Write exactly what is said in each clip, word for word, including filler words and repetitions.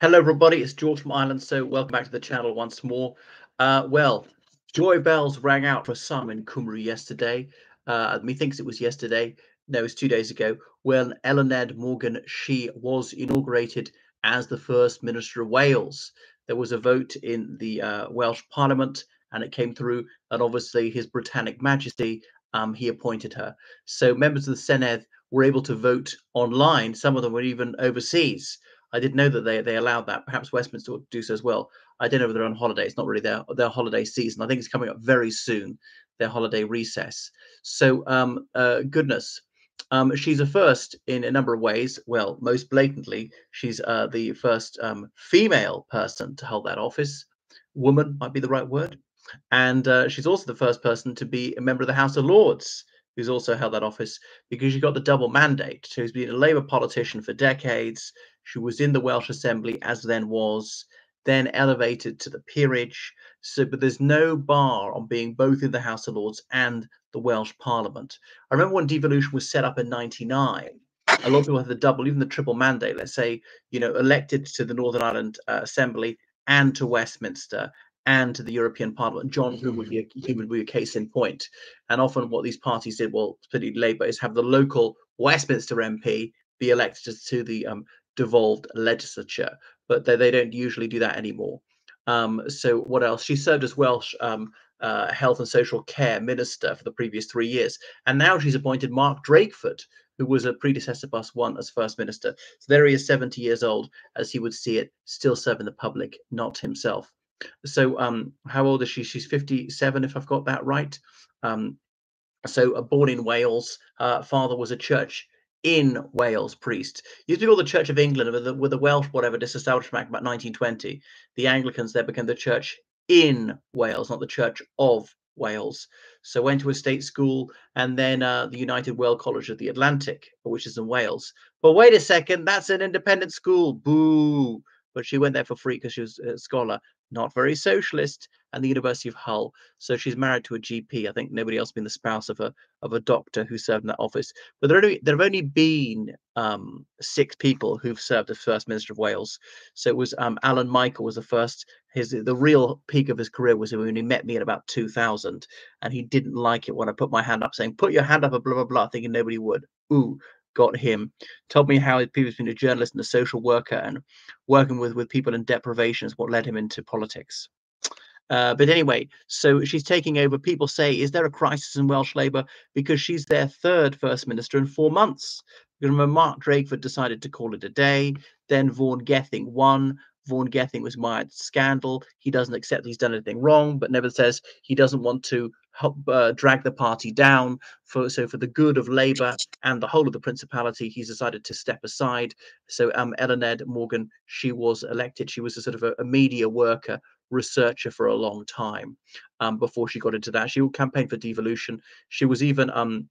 Hello, everybody. It's George from Ireland. So, welcome back to the channel once more. Uh, well, joy bells rang out for some in Cymru yesterday. Uh, methinks it was yesterday. No, it was two days ago when Eluned Morgan she was inaugurated as the first Minister of Wales. There was a vote in the uh, Welsh Parliament, and it came through. And obviously, His Britannic Majesty um, he appointed her. So, members of the Senedd were able to vote online. Some of them were even overseas. I didn't know that they they allowed that. Perhaps Westminster will do so as well. I don't know if they're on holiday. It's not really their their holiday season. I think it's coming up very soon, their holiday recess. So, um, uh, goodness, um, she's a first in a number of ways. Well, most blatantly, she's uh, the first um, female person to hold that office. Woman might be the right word. And uh, she's also the first person to be a member of the House of Lords who's also held that office because she got the double mandate. So she's been a Labour politician for decades. She was in the Welsh Assembly as then was, then elevated to the peerage. So, but there's no bar on being both in the House of Lords and the Welsh Parliament. I remember when devolution was set up in ninety-nine. A lot of people had the double, even the triple mandate. Let's say, you know, elected to the Northern Ireland uh, Assembly and to Westminster and to the European Parliament. John Hume would be a, he would be a case in point. And often what these parties did, well, particularly Labour, is have the local Westminster M P be elected to the um, devolved legislature, but they, they don't usually do that anymore. Um, so what else? She served as Welsh um, uh, Health and Social Care Minister for the previous three years. And now she's appointed Mark Drakeford, who was a predecessor bus one as First Minister. So there he is, seventy years old, as he would see it, still serving the public, not himself. So um, how old is she? She's fifty-seven, if I've got that right. Um, so uh, born in Wales. Uh, father was a church in Wales priest. Used to be called the Church of England with the, with the Welsh whatever disestablishment act about nineteen twenty. The Anglicans there became the Church in Wales, not the Church of Wales. So went to a state school and then uh, the United World College of the Atlantic, which is in Wales. But wait a second, that's an independent school. Boo! But she went there for free because she was a scholar, not very socialist, and the University of Hull. So she's married to a G P. I think nobody else has been the spouse of a of a doctor who served in that office. But there, only, there have only been um, six people who've served as First Minister of Wales. So it was um, Alan Michael was the first. His the real peak of his career was when he met me in about two thousand, and he didn't like it when I put my hand up, saying "Put your hand up," blah blah blah, thinking nobody would. Ooh. Got him. Told me how he'd previously been a journalist and a social worker, and working with with people in deprivation is what led him into politics. Uh, but anyway, so she's taking over. People say, is there a crisis in Welsh Labour? Because she's their third First Minister in four months. You remember Mark Drakeford decided to call it a day. Then Vaughan Gething won. Vaughan Gething was mired scandal. He doesn't accept he's done anything wrong, but never says he doesn't want to help uh, drag the party down. For so for the good of Labour and the whole of the Principality, he's decided to step aside. So um, Eluned Morgan, she was elected. She was a sort of a, a media worker, researcher for a long time um, before she got into that. She campaigned for devolution. She was even um,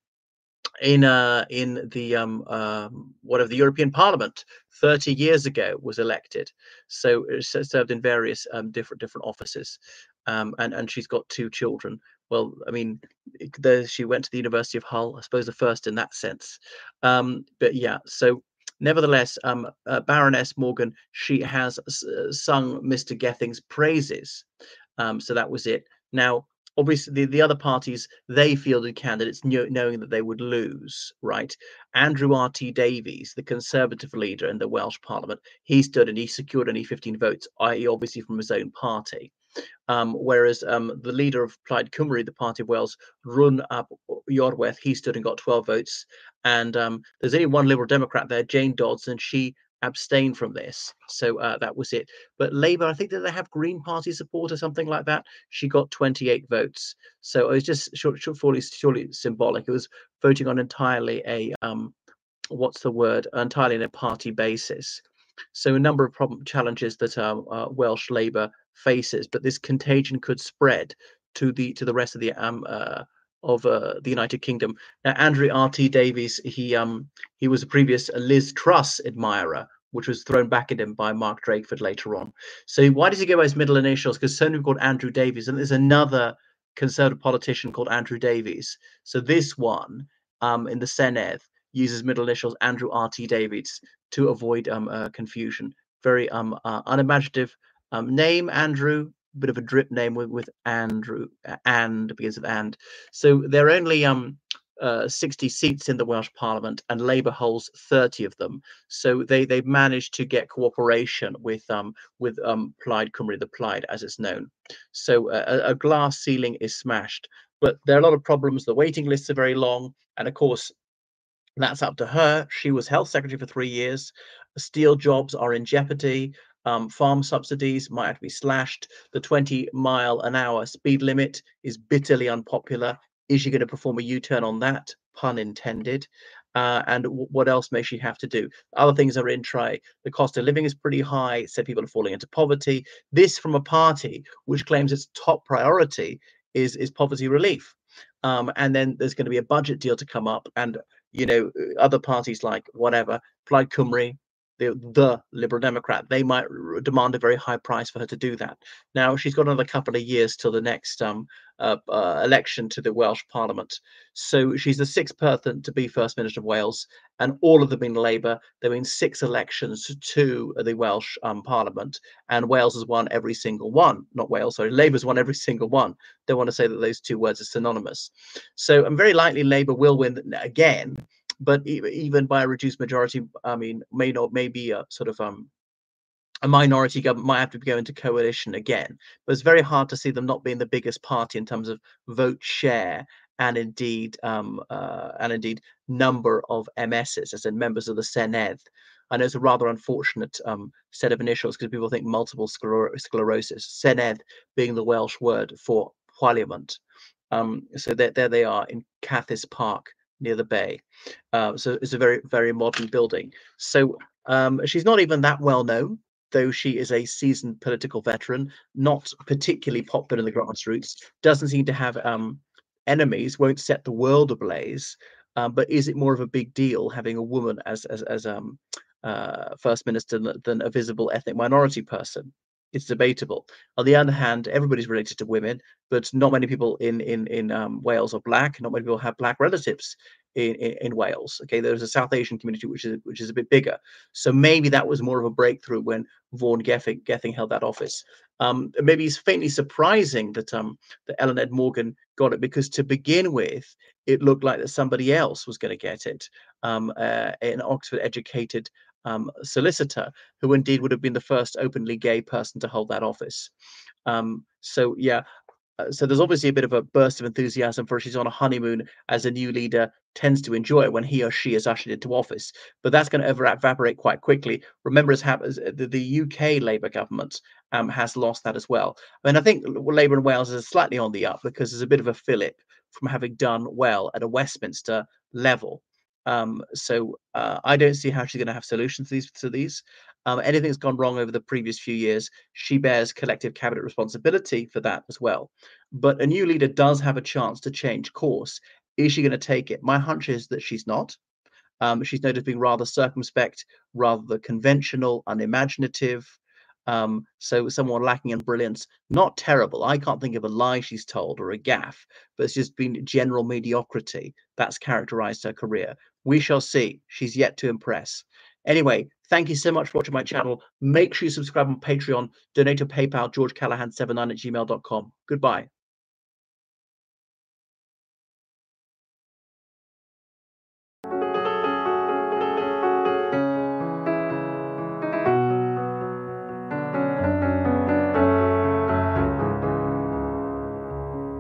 in uh, in the um, um, whatever the European Parliament thirty years ago was elected. So uh, served in various um, different different offices, um, and and she's got two children. Well, I mean, the, she went to the University of Hull, I suppose the first in that sense. Um, but yeah, so nevertheless, um, uh, Baroness Morgan, she has uh, sung Mister Gething's praises. Um, so that was it. Now, obviously, the, the other parties, they fielded candidates knew, knowing that they would lose, right? Andrew R T Davies, the Conservative leader in the Welsh Parliament, he stood and he secured only fifteen votes, that is obviously from his own party. Um, whereas um, the leader of Plaid Cymru, the Party of Wales, Rhun ap Iorwerth, he stood and got twelve votes. And um, there's only one Liberal Democrat there, Jane Dodds, and she abstained from this. So uh, that was it. But Labour, I think that they have Green Party support or something like that. She got twenty-eight votes. So it was just short, short, surely, surely symbolic. It was voting on entirely a, um, what's the word, entirely on a party basis. So a number of problem challenges that um, uh, Welsh Labour faces, but this contagion could spread to the to the rest of the um uh, of uh, the United Kingdom. Now, Andrew R T Davies, he um he was a previous Liz Truss admirer, which was thrown back at him by Mark Drakeford later on. So why does he go by his middle initials? Because certainly we've got Andrew Davies, and there's another Conservative politician called Andrew Davies. So this one um in the Senedd uses middle initials Andrew R T Davies to avoid um uh, confusion. very um uh, unimaginative um name, Andrew. Bit of a drip name with with Andrew, uh, and begins with and. So they're only um uh, sixty seats in the Welsh Parliament, and Labour holds thirty of them. So they they've managed to get cooperation with um with um Plaid Cymru, the Plaid as it's known. So uh, a, a glass ceiling is smashed, but there are a lot of problems. The waiting lists are very long, and of course that's up to her. She was health secretary for three years. Steel jobs are in jeopardy. Um, farm subsidies might have to be slashed. The twenty mile an hour speed limit is bitterly unpopular. Is she going to perform a U-turn on that? Pun intended. Uh, and w- what else may she have to do? Other things are in tray. The cost of living is pretty high. So people are falling into poverty. This from a party which claims its top priority is is poverty relief. Um, and then there's going to be a budget deal to come up, and you know, other parties like whatever, Plaid Cymru, the, the Liberal Democrat, they might r- demand a very high price for her to do that. Now, she's got another couple of years till the next um, uh, uh, election to the Welsh Parliament. So she's the sixth person to be First Minister of Wales, and all of them in Labour. There have been six elections to the Welsh um, Parliament, and Wales has won every single one. Not Wales, sorry, Labour's won every single one. They want to say that those two words are synonymous. So I'm very likely Labour will win again, but e- even by a reduced majority. I mean, may not, maybe a sort of um a minority government might have to go into coalition again. But it's very hard to see them not being the biggest party in terms of vote share and indeed um uh, and indeed number of M Ss, as in members of the Senedd. I know it's a rather unfortunate um, set of initials because people think multiple scler- sclerosis. Senedd being the Welsh word for parliament. Um, so there, there they are in Cathis Park near the bay. Uh, so it's a very, very modern building. So um, she's not even that well known, though she is a seasoned political veteran, not particularly popular in the grassroots, doesn't seem to have um, enemies, won't set the world ablaze. Um, but is it more of a big deal having a woman as as, as um, uh, first minister than, than a visible ethnic minority person? It's debatable. On the other hand, everybody's related to women, but not many people in in in um, Wales are black. Not many people have black relatives in, in in Wales. Okay, there's a South Asian community which is which is a bit bigger. So maybe that was more of a breakthrough when Vaughan Gething, Gething held that office. Um, maybe it's faintly surprising that um that Ellen Ed Morgan got it, because to begin with, it looked like that somebody else was going to get it. Um, uh, an Oxford educated um, solicitor, who indeed would have been the first openly gay person to hold that office. Um, so yeah, uh, so there's obviously a bit of a burst of enthusiasm for her. She's on a honeymoon, as a new leader tends to enjoy when he or she is ushered into office. But that's going to ever evaporate quite quickly. Remember, as happens, the, the U K Labour government um, has lost that as well. I mean, I think Labour in Wales is slightly on the up because there's a bit of a fillip from having done well at a Westminster level. Um, so uh, I don't see how she's going to have solutions to these. To these. Um, anything that's gone wrong over the previous few years, she bears collective cabinet responsibility for that as well. But a new leader does have a chance to change course. Is she going to take it? My hunch is that she's not. Um, she's noted as being rather circumspect, rather conventional, unimaginative. Um, so someone lacking in brilliance, not terrible. I can't think of a lie she's told or a gaffe, but it's just been general mediocrity that's characterized her career. We shall see. She's yet to impress. Anyway, thank you so much for watching my channel. Make sure you subscribe on Patreon, donate to PayPal, george callahan seven nine at gmail dot com. Goodbye.